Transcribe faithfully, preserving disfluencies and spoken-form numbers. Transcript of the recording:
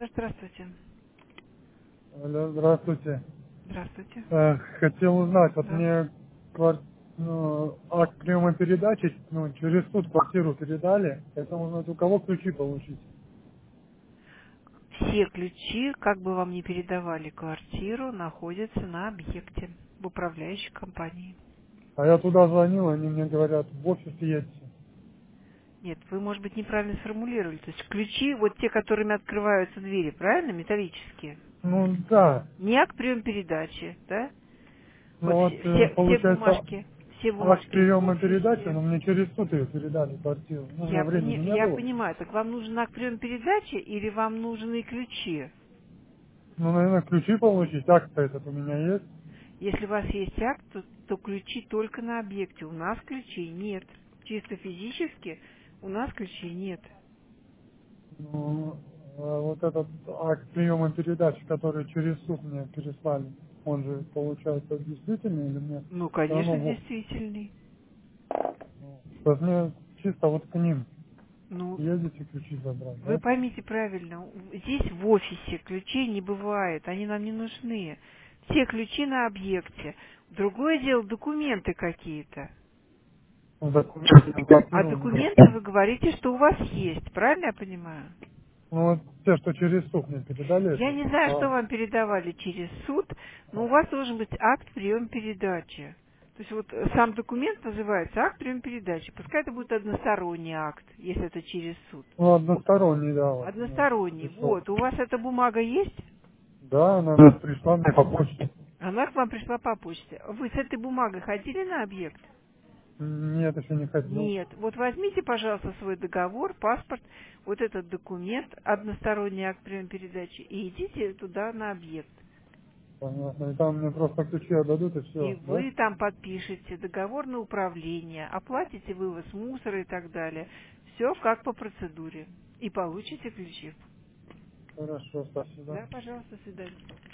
Здравствуйте. Алло, здравствуйте. Здравствуйте. Э, Хотел узнать, вот Да. мне квар- ну, акт приема передачи, ну, через суд квартиру передали, поэтому узнать, у кого ключи получить. Все ключи, как бы вам ни передавали квартиру, находятся на объекте в управляющей компании. А я туда звонил, они мне говорят, в офис едьте. Нет, вы, может быть, неправильно сформулировали. То есть ключи, вот те, которыми открываются двери, правильно, металлические? Ну да, Не акт прием передачи, да? Вот ну вот все, э, все, все получается бумажки, все акт бумажки в приема передачи, офисе. но мне через суд ее передали, квартиру. Ну, у меня Я, времени пони- не я было. понимаю, так вам нужен акт прием передачи или вам нужны ключи? Ну, наверное, ключи получить, акт этот у меня есть. Если у вас есть акт, то, то ключи только на объекте. У нас ключей нет. Чисто физически у нас ключей нет. Ну, а вот этот акт приема передачи, который через суд мне переслали, он же, получается, действительный или мне Ну, все равно конечно, в действительный. То есть мне чисто вот к ним Ну, ездите ключи забрать, вы да? поймите правильно, у- здесь в офисе ключей не бывает, они нам не нужны. Все ключи на объекте. Другое дело документы какие-то. Ну, документы на А квартиру у меня. документы вы говорите, что у вас есть, правильно я понимаю? Ну вот те, что через суд мне передали Я это. не знаю, что А, вам передавали через суд, но у вас должен быть акт прием передачи. То есть вот э, сам документ называется акт прием передачи. Пускай это будет односторонний акт, если это через суд. ну, односторонний, да, вот мне Односторонний. пришел. Вот. У вас эта бумага есть? Да, она вот пришла мне по почте. Она к вам пришла по почте. Вы с этой бумагой ходили на объект? Нет, еще не ходил. Нет. Вот возьмите, пожалуйста, свой договор, паспорт, вот этот документ, односторонний акт прием передачи, и идите туда на объект. Понятно. И там мне просто ключи отдадут и И все, да? вы там подпишете договор на управление, оплатите вывоз мусора и так далее. Все как по процедуре. И получите ключи. Хорошо, спасибо. Да, пожалуйста, до свидания.